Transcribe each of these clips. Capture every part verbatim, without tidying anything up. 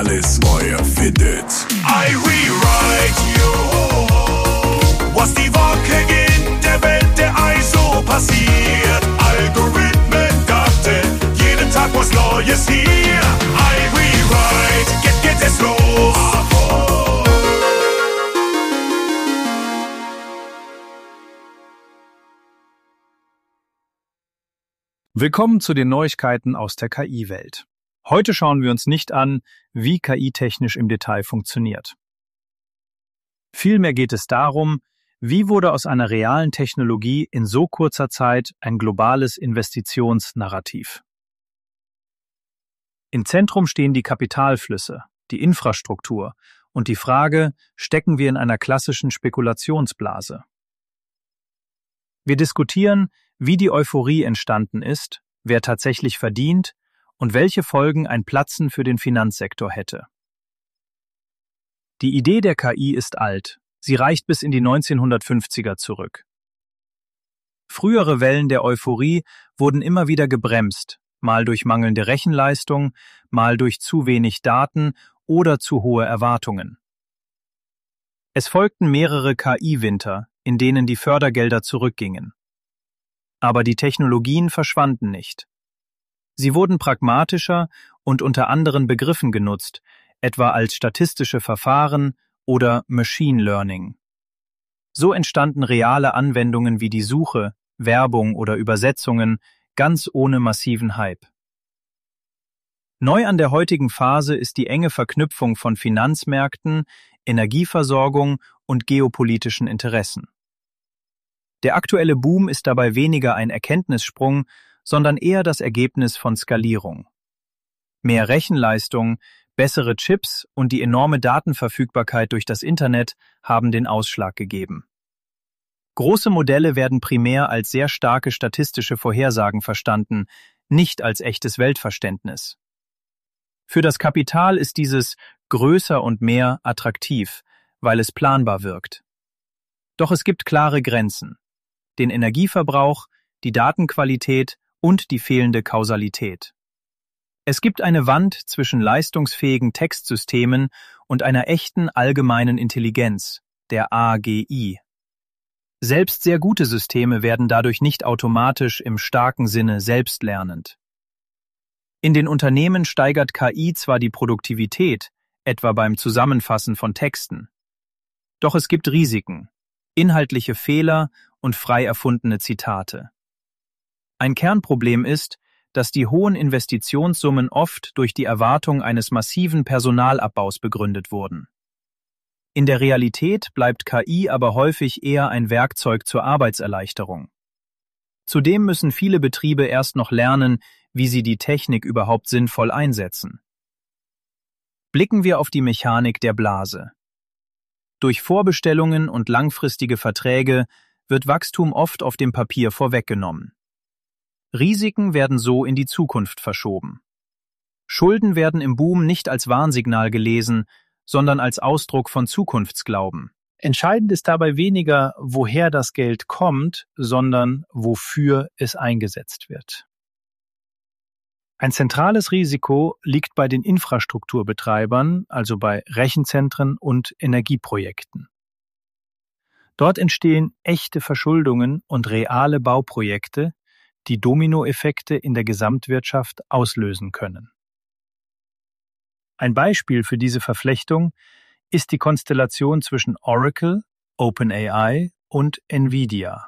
alles neu erfindet. I rewrite you, was die Woche in der Welt der Ei so passiert. Algorithmen, Daten, jeden Tag was Neues hier. I rewrite, jetzt geht es los. Willkommen zu den Neuigkeiten aus der K I-Welt. Heute schauen wir uns nicht an, wie K I technisch im Detail funktioniert. Vielmehr geht es darum, wie wurde aus einer realen Technologie in so kurzer Zeit ein globales Investitionsnarrativ. Im Zentrum stehen die Kapitalflüsse, die Infrastruktur und die Frage, stecken wir in einer klassischen Spekulationsblase? Wir diskutieren, wie die Euphorie entstanden ist, wer tatsächlich verdient und welche Folgen ein Platzen für den Finanzsektor hätte. Die Idee der K I ist alt, sie reicht bis in die neunzehnhundertfünfziger zurück. Frühere Wellen der Euphorie wurden immer wieder gebremst, mal durch mangelnde Rechenleistung, mal durch zu wenig Daten oder zu hohe Erwartungen. Es folgten mehrere K I-Winter, in denen die Fördergelder zurückgingen. Aber die Technologien verschwanden nicht. Sie wurden pragmatischer und unter anderen Begriffen genutzt, etwa als statistische Verfahren oder Machine Learning. So entstanden reale Anwendungen wie die Suche, Werbung oder Übersetzungen ganz ohne massiven Hype. Neu an der heutigen Phase ist die enge Verknüpfung von Finanzmärkten, Energieversorgung und geopolitischen Interessen. Der aktuelle Boom ist dabei weniger ein Erkenntnissprung, sondern eher das Ergebnis von Skalierung. Mehr Rechenleistung, bessere Chips und die enorme Datenverfügbarkeit durch das Internet haben den Ausschlag gegeben. Große Modelle werden primär als sehr starke statistische Vorhersagen verstanden, nicht als echtes Weltverständnis. Für das Kapital ist dieses größer und mehr attraktiv, weil es planbar wirkt. Doch es gibt klare Grenzen: den Energieverbrauch, die Datenqualität und die fehlende Kausalität. Es gibt eine Wand zwischen leistungsfähigen Textsystemen und einer echten allgemeinen Intelligenz, der A G I. Selbst sehr gute Systeme werden dadurch nicht automatisch im starken Sinne selbstlernend. In den Unternehmen steigert K I zwar die Produktivität, etwa beim Zusammenfassen von Texten. Doch es gibt Risiken, inhaltliche Fehler und frei erfundene Zitate. Ein Kernproblem ist, dass die hohen Investitionssummen oft durch die Erwartung eines massiven Personalabbaus begründet wurden. In der Realität bleibt K I aber häufig eher ein Werkzeug zur Arbeitserleichterung. Zudem müssen viele Betriebe erst noch lernen, wie sie die Technik überhaupt sinnvoll einsetzen. Blicken wir auf die Mechanik der Blase. Durch Vorbestellungen und langfristige Verträge wird Wachstum oft auf dem Papier vorweggenommen. Risiken werden so in die Zukunft verschoben. Schulden werden im Boom nicht als Warnsignal gelesen, sondern als Ausdruck von Zukunftsglauben. Entscheidend ist dabei weniger, woher das Geld kommt, sondern wofür es eingesetzt wird. Ein zentrales Risiko liegt bei den Infrastrukturbetreibern, also bei Rechenzentren und Energieprojekten. Dort entstehen echte Verschuldungen und reale Bauprojekte, die Dominoeffekte in der Gesamtwirtschaft auslösen können. Ein Beispiel für diese Verflechtung ist die Konstellation zwischen Oracle, OpenAI und Nvidia.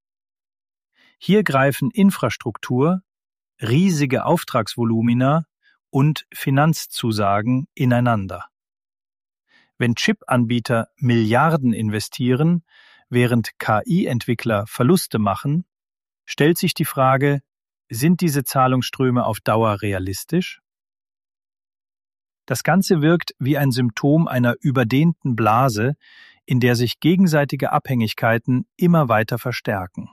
Hier greifen Infrastruktur, riesige Auftragsvolumina und Finanzzusagen ineinander. Wenn Chip-Anbieter Milliarden investieren, während K I-Entwickler Verluste machen, stellt sich die Frage, sind diese Zahlungsströme auf Dauer realistisch? Das Ganze wirkt wie ein Symptom einer überdehnten Blase, in der sich gegenseitige Abhängigkeiten immer weiter verstärken.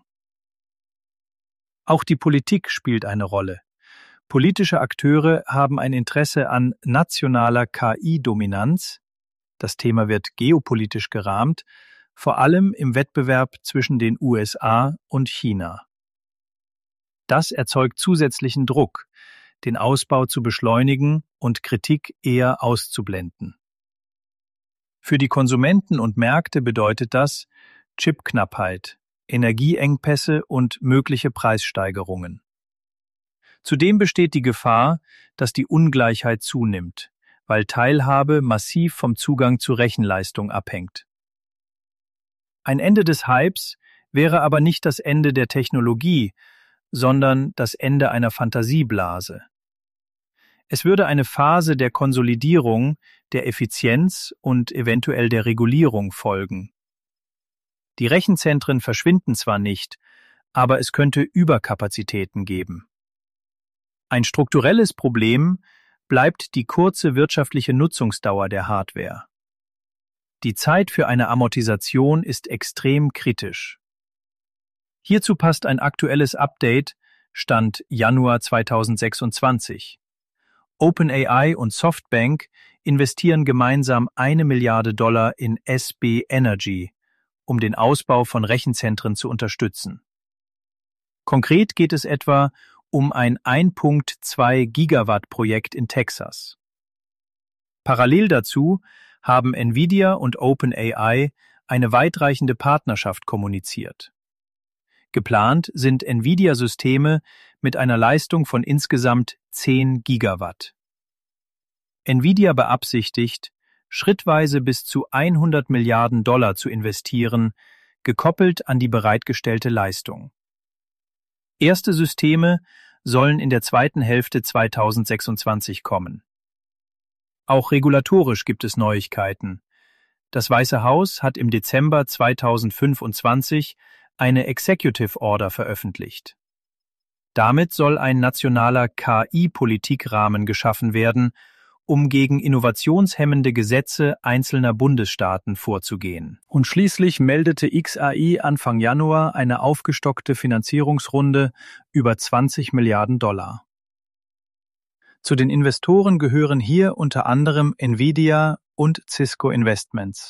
Auch die Politik spielt eine Rolle. Politische Akteure haben ein Interesse an nationaler K I-Dominanz. Das Thema wird geopolitisch gerahmt, vor allem im Wettbewerb zwischen den U S A und China. Das erzeugt zusätzlichen Druck, den Ausbau zu beschleunigen und Kritik eher auszublenden. Für die Konsumenten und Märkte bedeutet das Chipknappheit, Energieengpässe und mögliche Preissteigerungen. Zudem besteht die Gefahr, dass die Ungleichheit zunimmt, weil Teilhabe massiv vom Zugang zu Rechenleistung abhängt. Ein Ende des Hypes wäre aber nicht das Ende der Technologie, sondern das Ende einer Fantasieblase. Es würde eine Phase der Konsolidierung, der Effizienz und eventuell der Regulierung folgen. Die Rechenzentren verschwinden zwar nicht, aber es könnte Überkapazitäten geben. Ein strukturelles Problem bleibt die kurze wirtschaftliche Nutzungsdauer der Hardware. Die Zeit für eine Amortisation ist extrem kritisch. Hierzu passt ein aktuelles Update, Stand Januar zweitausendsechsundzwanzig. OpenAI und Softbank investieren gemeinsam eine Milliarde Dollar in S B Energy, um den Ausbau von Rechenzentren zu unterstützen. Konkret geht es etwa um ein eins Komma zwei Gigawatt Projekt in Texas. Parallel dazu haben Nvidia und OpenAI eine weitreichende Partnerschaft kommuniziert. Geplant sind Nvidia-Systeme mit einer Leistung von insgesamt zehn Gigawatt. Nvidia beabsichtigt, schrittweise bis zu hundert Milliarden Dollar zu investieren, gekoppelt an die bereitgestellte Leistung. Erste Systeme sollen in der zweiten Hälfte zweitausendsechsundzwanzig kommen. Auch regulatorisch gibt es Neuigkeiten. Das Weiße Haus hat im Dezember zweitausendfünfundzwanzig eine Executive Order veröffentlicht. Damit soll ein nationaler K I-Politikrahmen geschaffen werden, um gegen innovationshemmende Gesetze einzelner Bundesstaaten vorzugehen. Und schließlich meldete X A I Anfang Januar eine aufgestockte Finanzierungsrunde über zwanzig Milliarden Dollar. Zu den Investoren gehören hier unter anderem Nvidia und Cisco Investments.